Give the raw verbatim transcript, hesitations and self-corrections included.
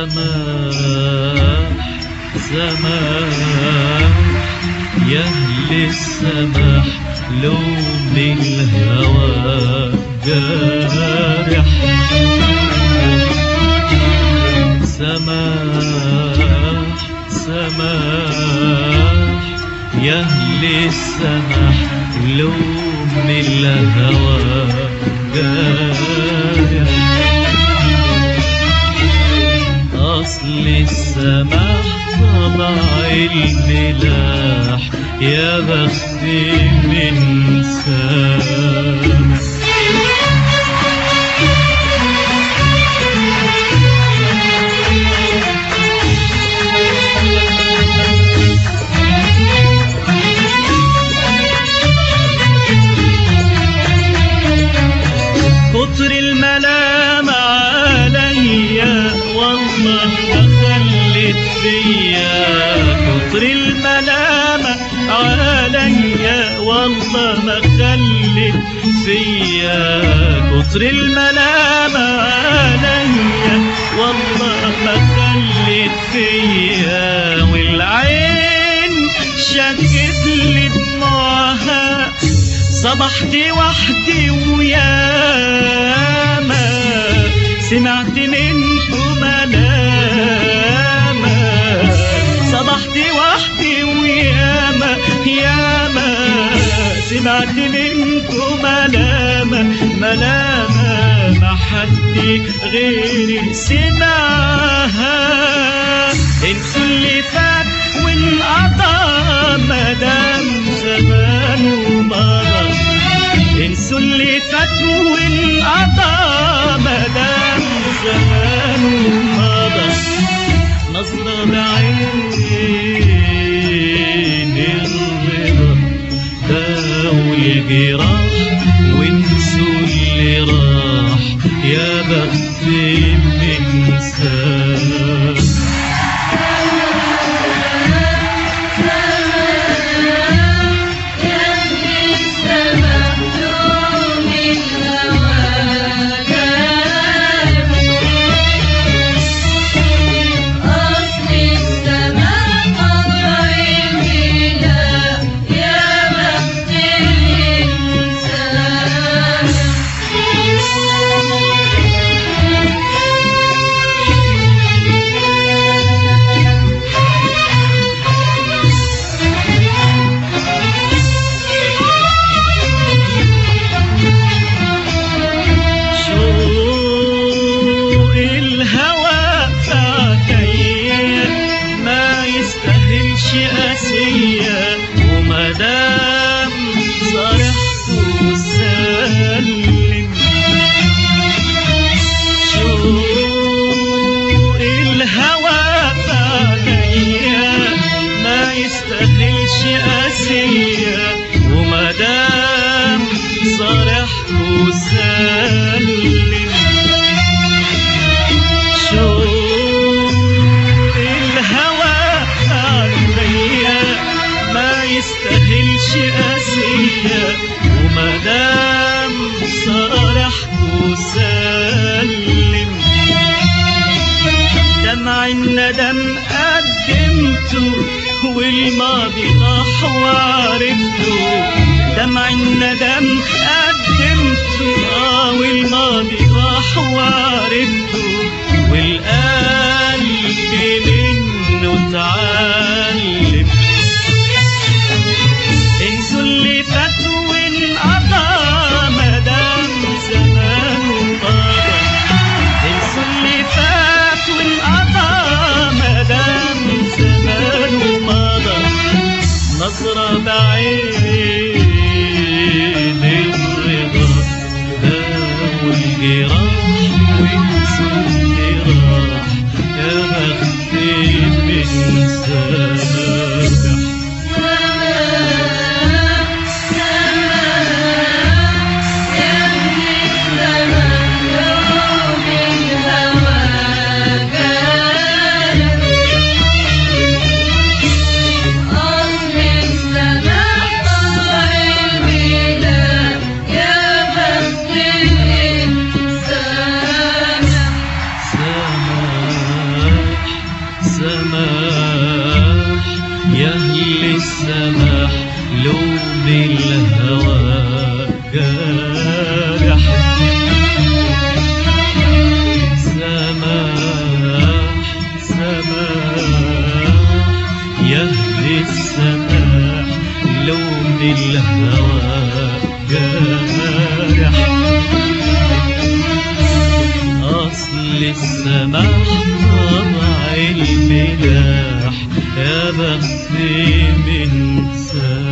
سماح سماح يا أهل السماح لون الهوى جارح. سماح سماح يا أهل السماح لون الهوى جارح. أصل السماح طبع الملاح يا بخت من سامح. كتر الملام عليا والله ما خلت فيا. كتر الملام عليا والله ما خلت فيا. كتر الملام عليا والله ما خلت فيا. والعين شكت لي دموعها صبحت وحدي وياما سمعت منكم ملامة. صبحت وحدي وياما ياما سمعت منكم ملامة. ملامة ما حد غيري سمعها. انسوا اللي فات وانقضى مدام زمانه مضى. انسوا اللي فات وانقضى مدام زمانه مضى. نظرة بعين الرضا داوي الجراح وانسوا اللي راح يا بخت من سامح. ومدام صرحت وسلم شوق الهوى عليا ما يستاهلش قاسية. ومدام صرحت وسلم شوق الهوى عليا ما يستاهلش قاسية. ومدام صرحت وسلم دمع الندم قدمته والماضي راح وعرفته. دمع الندم قدمته اه والماضي راح وعرفته. والقلب منه اتعلم. انسوا اللي فات وانقضى مدام زمانه مضى. انسوا اللي فات وانقضى مدام زمانه مضى. نظرة بعين الرضا داوي الجراح وانسوا اللي راح السماح يا أهل السماح لون الهوى جارح. سماح سماح يا أهل السماح لون الهوى جارح. أصل السماح طبع الملاح يا بختي من سماح.